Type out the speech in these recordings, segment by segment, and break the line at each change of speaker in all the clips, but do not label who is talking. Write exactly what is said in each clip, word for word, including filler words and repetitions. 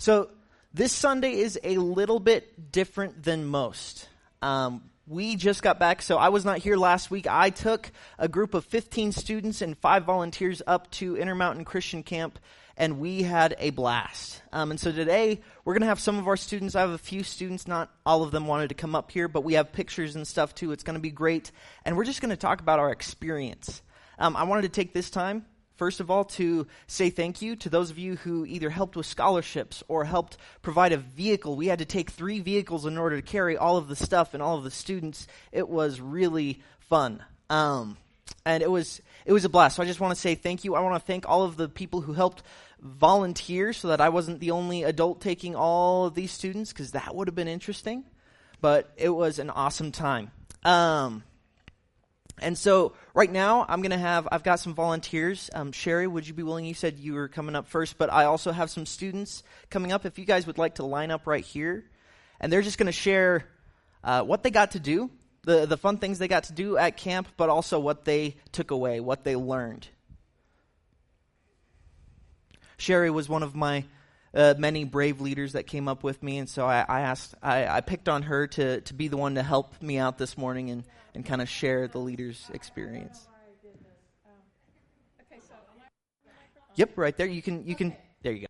So this Sunday is a little bit different than most. Um, we just got back, so I was not here last week. I took a group of fifteen students and five volunteers up to Intermountain Christian Camp, and we had a blast. Um, and so today, we're going to have some of our students. I have a few students, not all of them wanted to come up here, but we have pictures and stuff too. It's going to be great. And we're just going to talk about our experience. Um, I wanted to take this time, first of all, to say thank you to those of you who either helped with scholarships or helped provide a vehicle. We had to take three vehicles in order to carry all of the stuff and all of the students. It was really fun. Um, and it was it was a blast. So I just want to say thank you. I want to thank all of the people who helped volunteer so that I wasn't the only adult taking all of these students, because that would have been interesting. But it was an awesome time. Um And so right now I'm going to have, I've got some volunteers. Um, Sherry, would you be willing? You said you were coming up first, but I also have some students coming up. If you guys would like to line up right here, and they're just going to share uh, what they got to do, the, the fun things they got to do at camp, but also what they took away, what they learned. Sherry was one of my uh, many brave leaders that came up with me, and so I, I asked, I, I picked on her to, to be the one to help me out this morning and and kind of share the leader's experience. Yep, right there. You can, you can, there you go.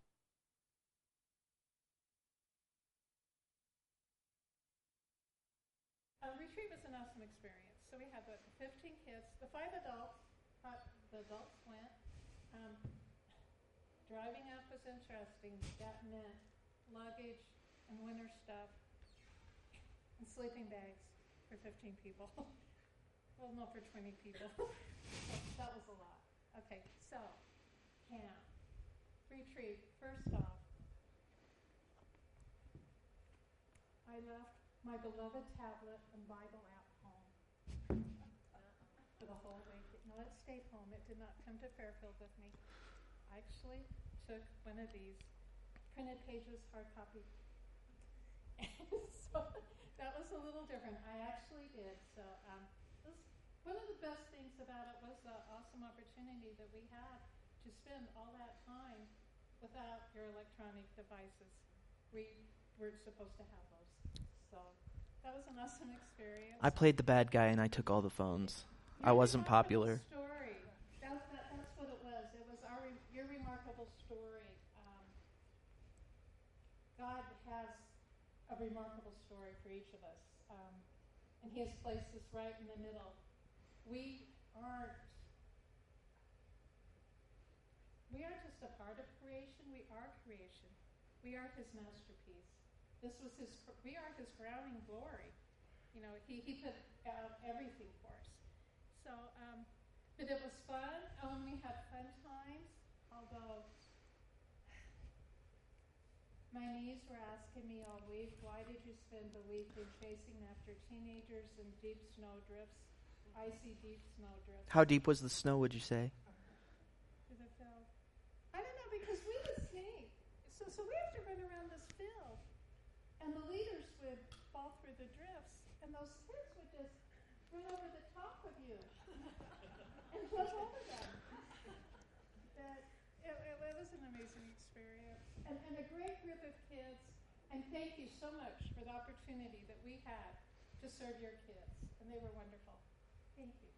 Uh, retreat was an awesome experience. So we had the fifteen kids, the five adults, uh, the adults went. Um, driving up was interesting. That meant luggage and winter stuff and sleeping bags for fifteen people. Well, no, for twenty people. That was a lot. Okay, so, camp, retreat. First off, I left my beloved tablet and Bible app home for the whole week. No, it stayed home. It did not come to Fairfield with me. I actually took one of these printed pages, hard copy. So that was a little different. I actually did. So um, this, one of the best things about it was the awesome opportunity that we had to spend all that time without your electronic devices. We weren't supposed to have those. So that was an awesome experience.
I played the bad guy and I took all the phones. Your I wasn't popular.
Story. That's, that, that's what it was. It was our your remarkable story. Um, God has a remarkable story for each of us. Um, and he has placed us right in the middle. We aren't we aren't just a part of creation, we are creation. We are his masterpiece. This was his we are his crowning glory. You know, he, he put out everything for us. So um, but it was fun. Um, we had fun times, although my niece were asking me all week, why did you spend the weekend chasing after teenagers in deep snow drifts, icy deep snow drifts?
How deep was the snow, would you say?
Did it feel? I don't know, because we would skate. So, so we have to run around this field, and the leaders would fall through the drifts, and those kids would just run over the top of you and jump over them. That, it, it, it was an amazing experience. And, and a great group of kids, and thank you so much for the opportunity that we had to serve your kids, and they were wonderful. Thank you.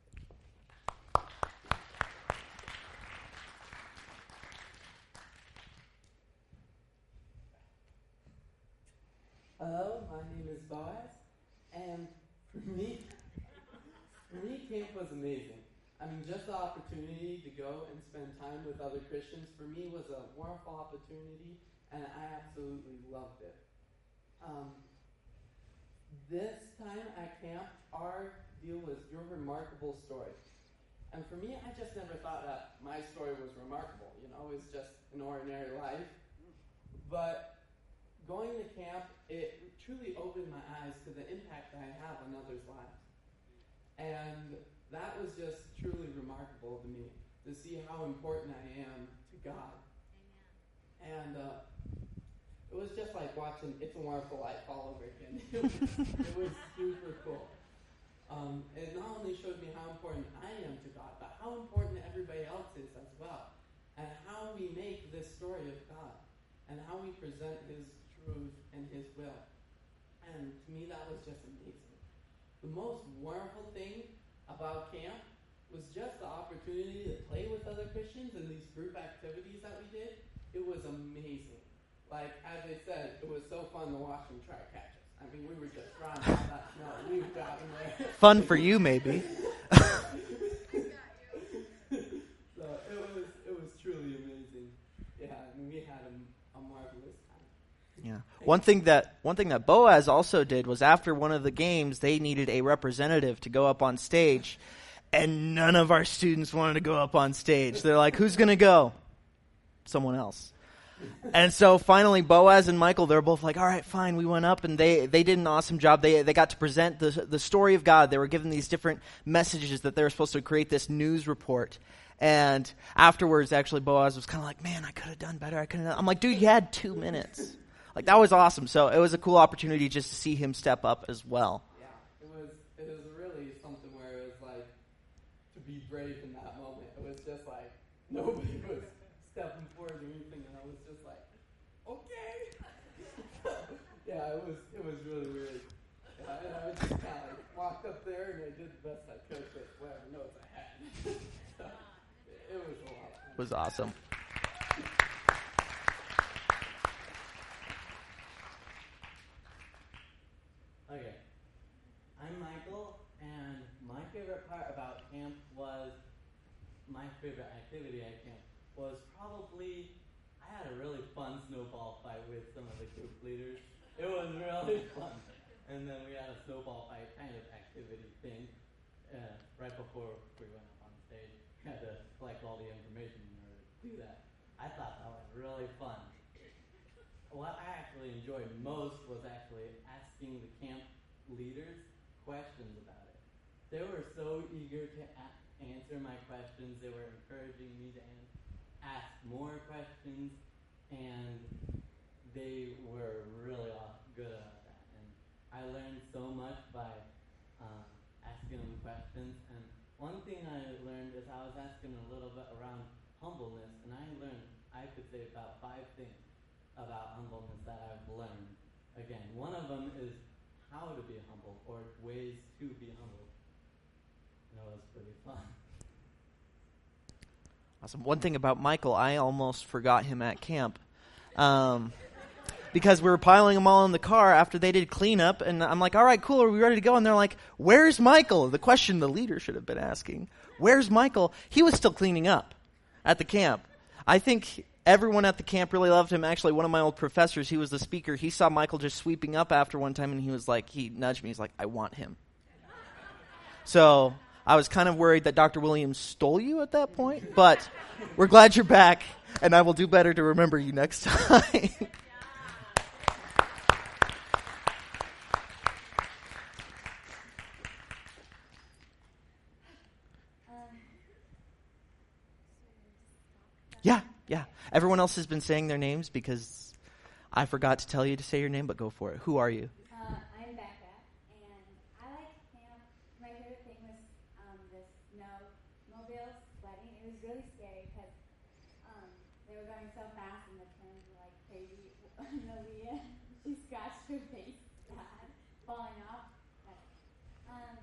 Hello, my name is Boaz, and for me, for me, camp was amazing. I mean, just the opportunity to go and spend time with other Christians, for me, was a wonderful opportunity, and I absolutely loved it. Um, this time at camp, our deal was your remarkable story. And for me, I just never thought that my story was remarkable. You know, it was just an ordinary life. But going to camp, it truly opened my eyes to the impact that I have on others' lives. And that was just truly remarkable to me, to see how important I am to God. Amen. And uh, it was just like watching It's a Wonderful Life all over again. It was, it was super cool. Um, it not only showed me how important I am to God, but how important everybody else is as well. And how we make this story of God. And how how he present his truth and his will. And to me, that was just amazing. The most wonderful thing about camp was just the opportunity to play with other Christians and these group activities that we did. It was amazing. Like, as I said, it was so fun to watch them try to catch us. I mean, we were just running all that snow. We were driving there.
Fun for you, maybe.
So it was it was truly amazing. Yeah, and we had a, a marvelous time.
Yeah. One thing that one thing that Boaz also did was after one of the games, they needed a representative to go up on stage, and none of our students wanted to go up on stage. They're like, "Who's going to go?" Someone else. And so finally, Boaz and Michael, they're both like, "All right, fine." We went up, and they, they did an awesome job. They they got to present the the story of God. They were given these different messages that they were supposed to create this news report. And afterwards, actually, Boaz was kind of like, "Man, I could have done better. I could have." I'm like, "Dude, you had two minutes." Like, that was awesome. So it was a cool opportunity just to see him step up as well.
Yeah, it was it was really something where it was like to be brave in that moment. It was just like nobody was stepping forward or anything, and I was just like, okay. Yeah, it was it was really weird. Yeah, and I just kind of like walked up there and I did the best I could with whatever notes I had. So it was a lot.
It was awesome.
Okay, I'm Michael, and my favorite part about camp was, my favorite activity at camp was probably, I had a really fun snowball fight with some of the group leaders. It was really fun. And then we had a snowball fight kind of activity thing uh, right before we went up on stage. We had to collect all the information in order to do that. I thought that was really fun. What I actually enjoyed most was actually asking the camp leaders questions about it. They were so eager to a- answer my questions. They were encouraging me to an- ask more questions, and they were really good at that. And I learned so much by um, asking them questions. And one thing I learned is I was asking a little bit around humbleness, and I learned, I could say about five things about humbleness that I've learned. Again, one of them is how to be humble, or ways to be humble. And it was pretty fun.
Awesome. One thing about Michael, I almost forgot him at camp. Um, because we were piling them all in the car after they did cleanup, and I'm like, all right, cool, are we ready to go? And they're like, where's Michael? The question the leader should have been asking. Where's Michael? He was still cleaning up at the camp. I think everyone at the camp really loved him. Actually, one of my old professors, he was the speaker, he saw Michael just sweeping up after one time, and he was like, he nudged me, he's like, I want him. So I was kind of worried that Doctor Williams stole you at that point, but we're glad you're back, and I will do better to remember you next time. Yeah, yeah. Everyone else has been saying their names because I forgot to tell you to say your name, but go for it. Who are you?
Uh, I'm Becca, and I like camp. My favorite thing was um, the snowmobile sledding. It was really scary because um, they were going so fast and the turns were like crazy. Nolia, she scratched her face bad, falling off. But, um,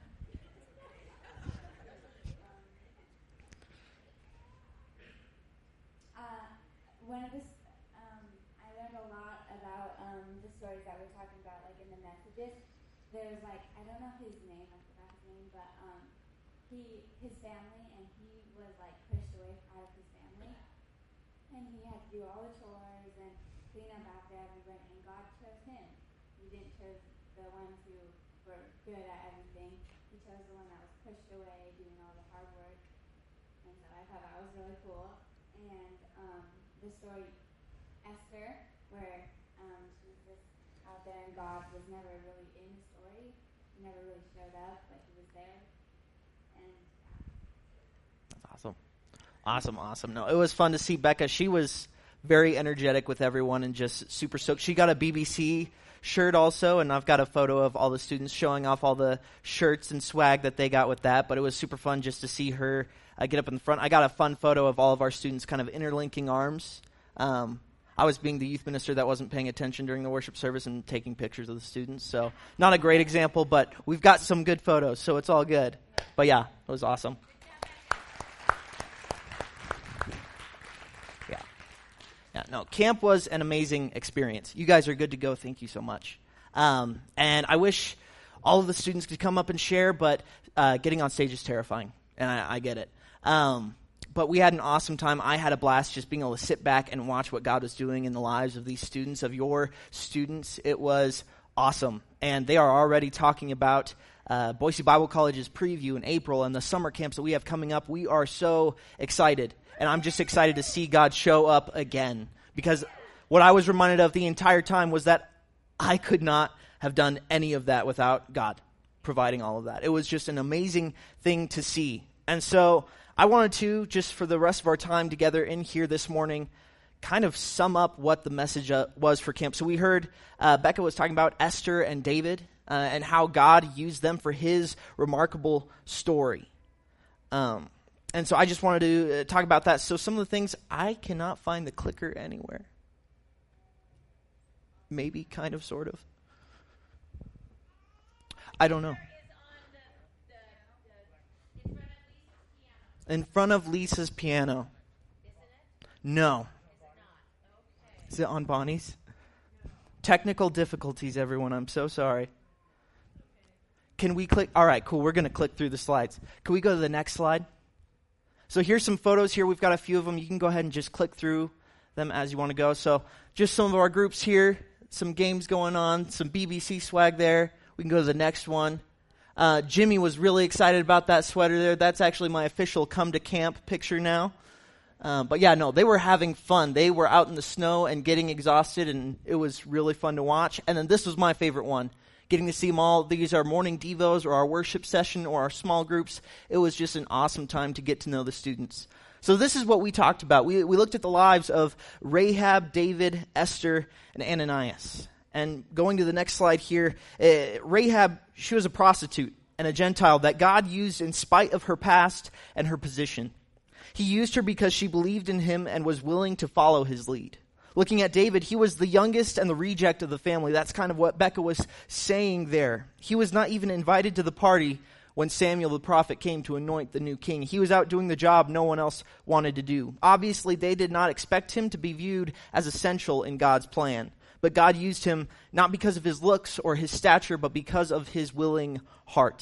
uh, one of the um, I learned a lot about um, the stories that we're talking about, like in the messages. There was like, I don't know his name, I forgot his name, but um, he, his family, and he was like pushed away out of his family, and he had to do all the chores and clean up after everyone, and God chose him. He didn't choose the ones who were good at everything. He chose the one that was pushed away, doing all the hard work, and so I thought that was really cool. And um, the story Esther, where um, she was just out there and God was never really in the story. He never really showed up, but he was there. And yeah.
That's awesome. Awesome, awesome. No, it was fun to see Becca. She was very energetic with everyone and just super stoked. She got a B B C shirt also, and I've got a photo of all the students showing off all the shirts and swag that they got with that, but it was super fun just to see her uh, get up in the front. I got a fun photo of all of our students kind of interlinking arms. Um, I was being the youth minister that wasn't paying attention during the worship service and taking pictures of the students. So not a great example, but we've got some good photos, so it's all good. But yeah, it was awesome. Yeah. Yeah, no, camp was an amazing experience. You guys are good to go. Thank you so much. Um, and I wish all of the students could come up and share, but uh, getting on stage is terrifying, and I, I get it. Um, but we had an awesome time. I had a blast just being able to sit back and watch what God was doing in the lives of these students, of your students. It was awesome. And they are already talking about uh, Boise Bible College's preview in April and the summer camps that we have coming up. We are so excited. And I'm just excited to see God show up again. Because what I was reminded of the entire time was that I could not have done any of that without God providing all of that. It was just an amazing thing to see. And so I wanted to, just for the rest of our time together in here this morning, kind of sum up what the message uh, was for camp. So we heard uh, Becca was talking about Esther and David uh, and how God used them for his remarkable story. Um, and so I just wanted to uh, talk about that. So some of the things, I cannot find the clicker anywhere. Maybe, kind of, sort of. I don't know. In front of Lisa's piano. No. Is it on Bonnie's? Technical difficulties, everyone. I'm so sorry. Can we click? All right, cool. We're going to click through the slides. Can we go to the next slide? So here's some photos here. We've got a few of them. You can go ahead and just click through them as you want to go. So just some of our groups here. Some games going on. Some B B C swag there. We can go to the next one. Uh, Jimmy was really excited about that sweater there. That's actually my official come to camp picture now. Um, but yeah, no, they were having fun. They were out in the snow and getting exhausted, and it was really fun to watch. And then this was my favorite one, getting to see them all. These are morning devos or our worship session or our small groups. It was just an awesome time to get to know the students. So this is what we talked about. We, we looked at the lives of Rahab, David, Esther, and Ananias. And going to the next slide here, uh, Rahab, she was a prostitute and a Gentile that God used in spite of her past and her position. He used her because she believed in him and was willing to follow his lead. Looking at David, he was the youngest and the reject of the family. That's kind of what Becca was saying there. He was not even invited to the party when Samuel the prophet came to anoint the new king. He was out doing the job no one else wanted to do. Obviously, they did not expect him to be viewed as essential in God's plan. But God used him not because of his looks or his stature, but because of his willing heart.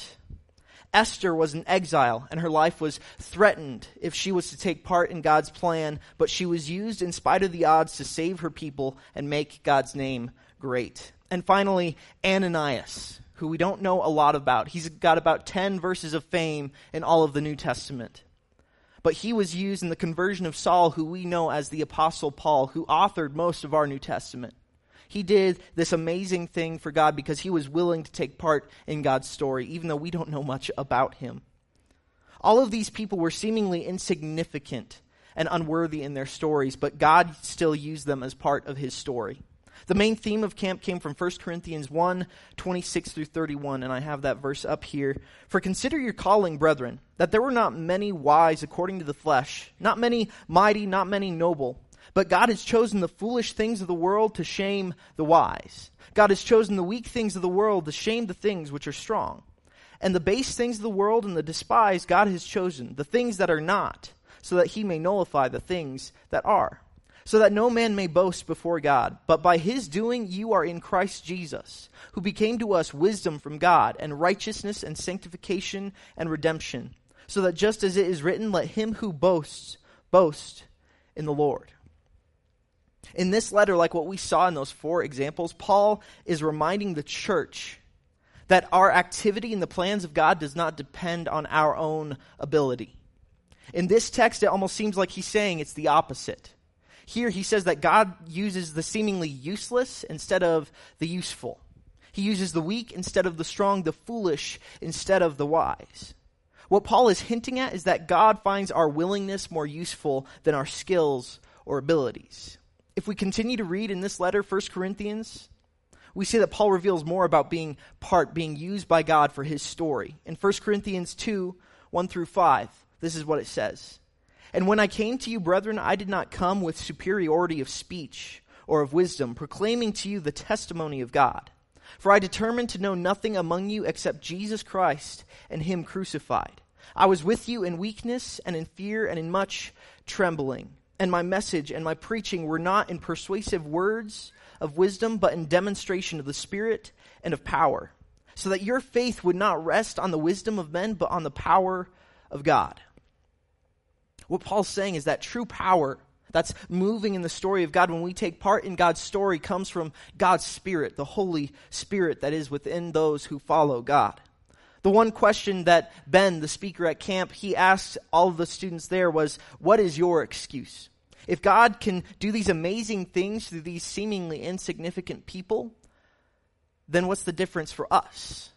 Esther was an exile, and her life was threatened if she was to take part in God's plan, but she was used in spite of the odds to save her people and make God's name great. And finally, Ananias, who we don't know a lot about. He's got about ten verses of fame in all of the New Testament. But he was used in the conversion of Saul, who we know as the Apostle Paul, who authored most of our New Testament. He did this amazing thing for God because he was willing to take part in God's story, even though we don't know much about him. All of these people were seemingly insignificant and unworthy in their stories, but God still used them as part of his story. The main theme of camp came from First Corinthians one, twenty-six through thirty-one, and I have that verse up here. For consider your calling, brethren, that there were not many wise according to the flesh, not many mighty, not many noble. But God has chosen the foolish things of the world to shame the wise. God has chosen the weak things of the world to shame the things which are strong. And the base things of the world and the despised God has chosen, the things that are not, so that he may nullify the things that are. So that no man may boast before God. But by his doing you are in Christ Jesus, who became to us wisdom from God, and righteousness and sanctification and redemption. So that just as it is written, let him who boasts, boast in the Lord. In this letter, like what we saw in those four examples, Paul is reminding the church that our activity in the plans of God does not depend on our own ability. In this text, it almost seems like he's saying it's the opposite. Here he says that God uses the seemingly useless instead of the useful. He uses the weak instead of the strong, the foolish instead of the wise. What Paul is hinting at is that God finds our willingness more useful than our skills or abilities. If we continue to read in this letter, First Corinthians, we see that Paul reveals more about being part, being used by God for his story. In First Corinthians two, one through five, this is what it says. And when I came to you, brethren, I did not come with superiority of speech or of wisdom, proclaiming to you the testimony of God. For I determined to know nothing among you except Jesus Christ and him crucified. I was with you in weakness and in fear and in much trembling. And my message and my preaching were not in persuasive words of wisdom, but in demonstration of the Spirit and of power, so that your faith would not rest on the wisdom of men, but on the power of God. What Paul's saying is that true power that's moving in the story of God when we take part in God's story comes from God's Spirit, the Holy Spirit that is within those who follow God. The one question that Ben, the speaker at camp, he asked all of the students there was, what is your excuse? If God can do these amazing things through these seemingly insignificant people, then what's the difference for us?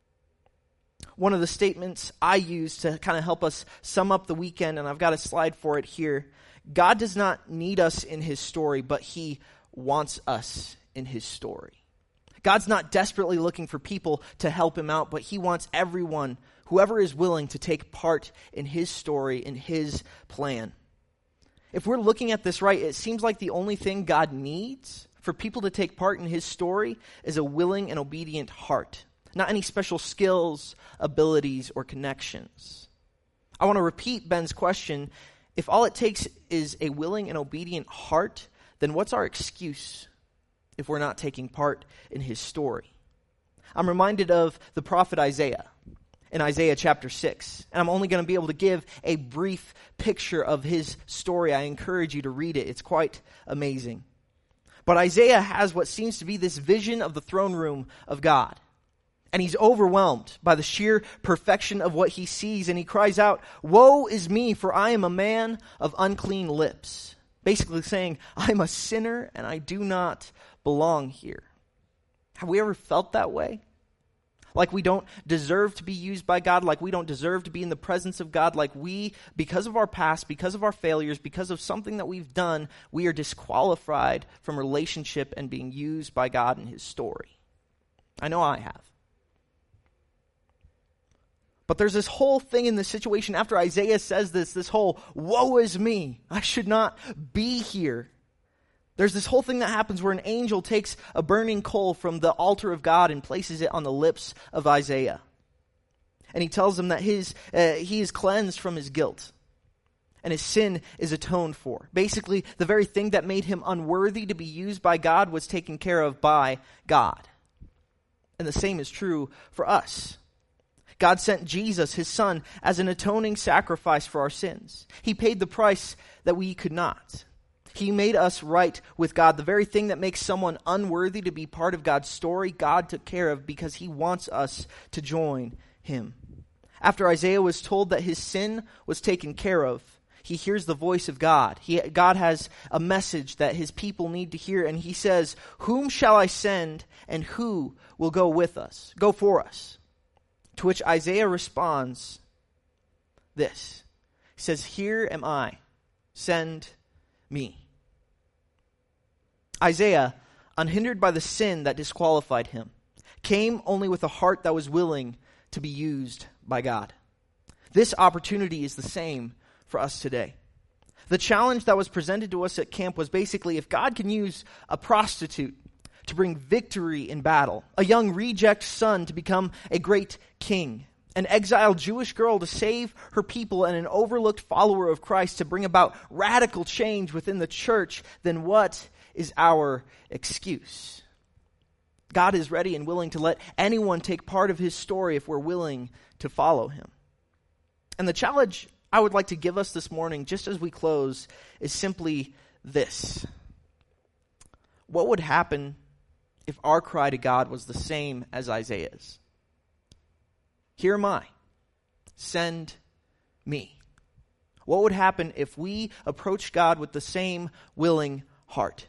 One of the statements I use to kind of help us sum up the weekend, and I've got a slide for it here, God does not need us in his story, but he wants us in his story. God's not desperately looking for people to help him out, but he wants everyone, whoever is willing, to take part in his story, in his plan. If we're looking at this right, it seems like the only thing God needs for people to take part in his story is a willing and obedient heart, not any special skills, abilities, or connections. I want to repeat Ben's question. If all it takes is a willing and obedient heart, then what's our excuse if we're not taking part in his story? I'm reminded of the prophet Isaiah in Isaiah chapter six. And I'm only going to be able to give a brief picture of his story. I encourage you to read it. It's quite amazing. But Isaiah has what seems to be this vision of the throne room of God. And he's overwhelmed by the sheer perfection of what he sees. And he cries out, "Woe is me, for I am a man of unclean lips." Basically saying, I'm a sinner and I do not belong here. Have we ever felt that way? Like we don't deserve to be used by God, like we don't deserve to be in the presence of God, like we, because of our past, because of our failures, because of something that we've done, we are disqualified from relationship and being used by God in his story. I know I have. But there's this whole thing in this situation after Isaiah says this, this whole, woe is me, I should not be here. There's this whole thing that happens where an angel takes a burning coal from the altar of God and places it on the lips of Isaiah. And he tells him that his uh, he is cleansed from his guilt. And his sin is atoned for. Basically, the very thing that made him unworthy to be used by God was taken care of by God. And the same is true for us. God sent Jesus, his son, as an atoning sacrifice for our sins. He paid the price that we could not. He made us right with God. The very thing that makes someone unworthy to be part of God's story, God took care of because he wants us to join him. After Isaiah was told that his sin was taken care of, he hears the voice of God. He, God has a message that his people need to hear, and he says, "Whom shall I send, and who will go with us? Go for us." To which Isaiah responds this. He says, "Here am I, send me." Isaiah, unhindered by the sin that disqualified him, came only with a heart that was willing to be used by God. This opportunity is the same for us today. The challenge that was presented to us at camp was basically, if God can use a prostitute to bring victory in battle, a young reject son to become a great king, an exiled Jewish girl to save her people, and an overlooked follower of Christ to bring about radical change within the church, then what is our excuse? God is ready and willing to let anyone take part of his story if we're willing to follow him. And the challenge I would like to give us this morning, just as we close, is simply this. What would happen if our cry to God was the same as Isaiah's? Here am I. Send me. What would happen if we approached God with the same willing heart?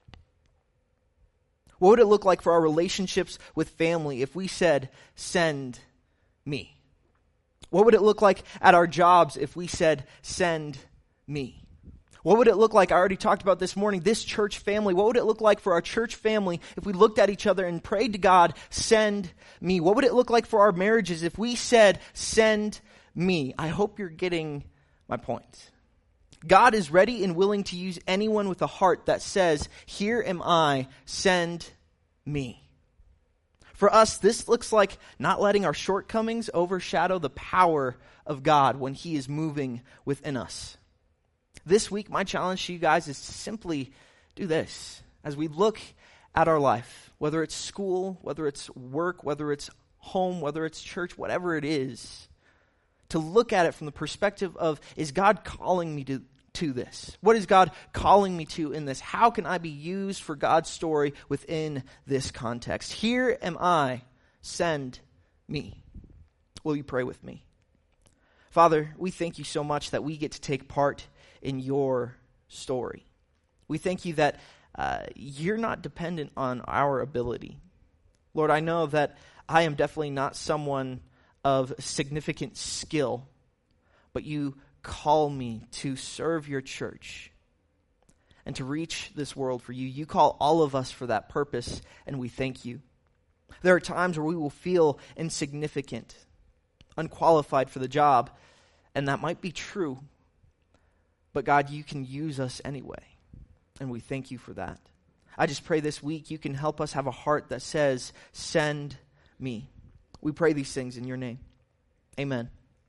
What would it look like for our relationships with family if we said, "Send me"? What would it look like at our jobs if we said, "Send me"? What would it look like, I already talked about this morning, this church family, what would it look like for our church family if we looked at each other and prayed to God, "Send me"? What would it look like for our marriages if we said, "Send me"? I hope you're getting my point. God is ready and willing to use anyone with a heart that says, "Here am I, send me." For us, this looks like not letting our shortcomings overshadow the power of God when he is moving within us. This week, my challenge to you guys is to simply do this. As we look at our life, whether it's school, whether it's work, whether it's home, whether it's church, whatever it is, to look at it from the perspective of, is God calling me to, to this? What is God calling me to in this? How can I be used for God's story within this context? Here am I, send me. Will you pray with me? Father, we thank you so much that we get to take part in your story. We thank you that uh, you're not dependent on our ability. Lord, I know that I am definitely not someone of significant skill, but you call me to serve your church and to reach this world for you. You call all of us for that purpose, and we thank you. There are times where we will feel insignificant, unqualified for the job, and that might be true. But God, you can use us anyway, and we thank you for that. I just pray this week you can help us have a heart that says, "Send me." We pray these things in your name. Amen.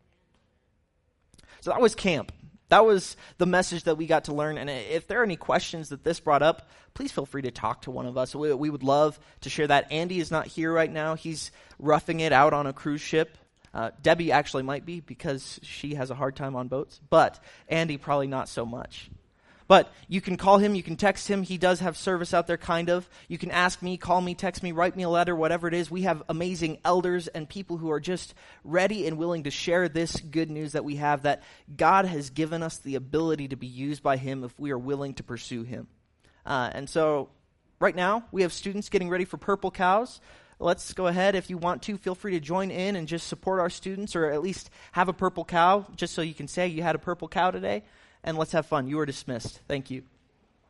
So that was camp. That was the message that we got to learn. And if there are any questions that this brought up, please feel free to talk to one of us. We, we would love to share that. Andy is not here right now. He's roughing it out on a cruise ship. Uh, Debbie actually might be because she has a hard time on boats. But Andy probably not so much. But you can call him, you can text him. He does have service out there, kind of. You can ask me, call me, text me, write me a letter, whatever it is. We have amazing elders and people who are just ready and willing to share this good news that we have, that God has given us the ability to be used by him if we are willing to pursue him. Uh, and so right now, we have students getting ready for Purple Cows. Let's go ahead. If you want to, feel free to join in and just support our students, or at least have a purple cow, just so you can say you had a purple cow today. And let's have fun. You are dismissed. Thank you.